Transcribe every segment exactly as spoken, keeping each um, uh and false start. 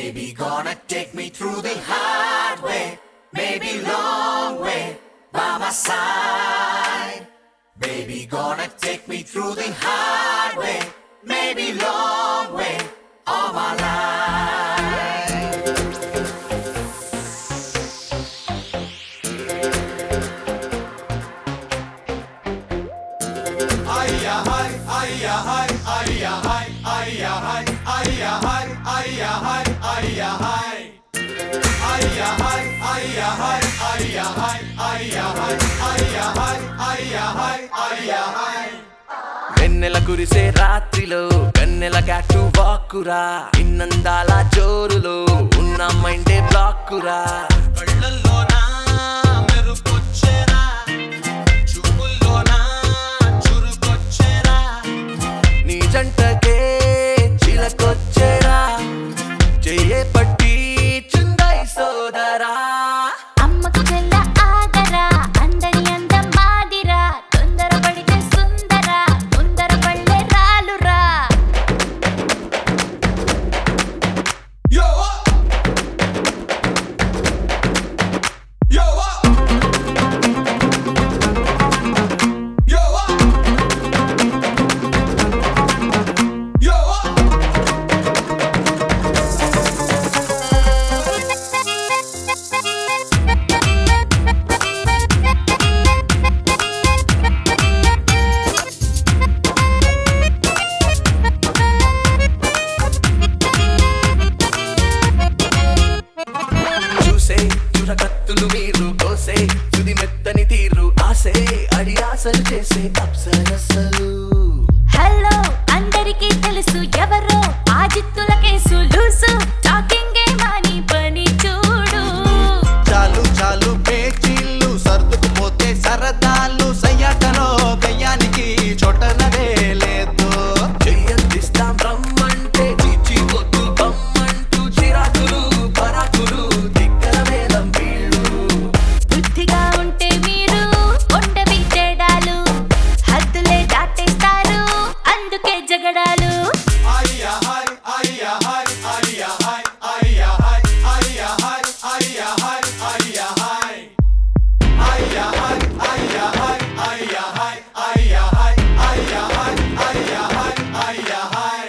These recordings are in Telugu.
Baby gonna take me through the hard way, maybe long way by my side. Baby gonna take me through the hard way, maybe long way all my life. Ayya hai, ayya hai, ayya hai, ayya hai, ayya hai, ayya hai, ayya hai. Ayya hai, ayya hai, ayya hai, ayya hai, ayya hai, ayya hai, ayya hai. వెన్నెల కురిసే రాత్రిలో వెన్నెల క్యాటు వాక్కురా ఇన్నందాల జోరులో ఉన్న మైండే బ్లాక్కురా కళ్ళల్లోనా మెరుపొచ్చేరా చూపుల్లోనా చురుకొచ్చేరా నీ జంటకే చిలకొచ్చేరా చెయ్యే పట్టి చుందై సోదరా అమ్మకు చెల్ల ఆగరా అందరి అందం మాదిరా తొందర పడితే సుందర ముందర పళ్ళే రాలురా Yo Yo Yo Yo చూసే చురకత్తులు మీరు కోసే తుది మెత్తని తీరు ఆసే అడి ఆశలు చేసే అప్సరసలు హలో అందరికీ తెలుసు ఎవరో ఆ జిత్తుల కేసు లూసు టాకింగ్ గే మాని పని చూడు చాలు చాలు పేచీళ్ళు సర్దుకుపోతే సరదాలు సయ్యాటలో గయ్యానికి చోటనదే లేదు చెయ్యందిస్తాం రమ్మంటే చిచి వద్దు బమ్మంటూ చిరాకులు పరాకులు దిక్కల వేలం వీళ్ళు బుద్ధిగా ఉంటే మీరు ఉండవి తేడాలు హద్దులే దాటేస్తారు అందుకే జగడాలు అయ్యా హై అయ్యా హై అయ్యా హై అయ్యా హై అయ్యా హై అయ్యా హై అయ్యా హై అయ్యా హై అయ్యా హై అయ్యా హై అయ్యా హై అయ్యా హై అయ్యా హై అయ్యా హై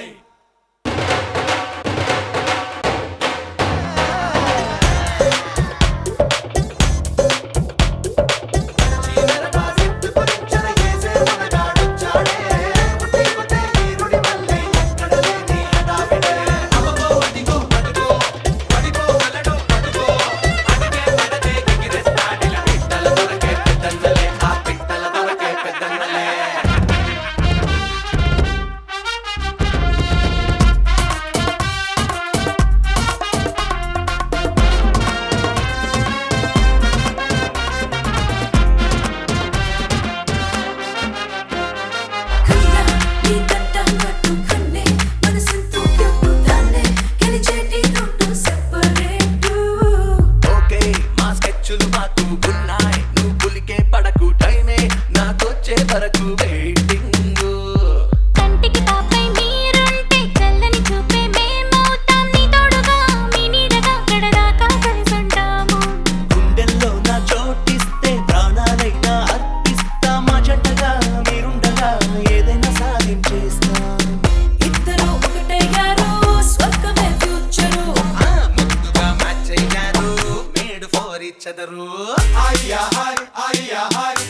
ఓకే మా స్కెచ్లు మాకు ఉన్నాయి నువ్వు పులికే పడకు టైమే నాకొచ్చే వరకు వెయిటింగ్ కంటికి తాపై మీరుంటే చల్లని చూపే మేమవుతాం నీ తోడుగా మీ నీడగా గడదాకా కలిసుంటాము గుండెల్లో నా చోటిస్తే ప్రాణాలైనా అర్పిస్తా మా జంటగా మీరుండగా ఏదైనా సాధించేస్తాం ఇద్దరు ఒకటయ్యారు స్వర్గమే ఫ్యూచరు ముద్దుగా మ్యాచ్ అయ్యారు మేడ్ ఫోర్ ఇచ్ అదరు అయ్యా హై అయ్యా హై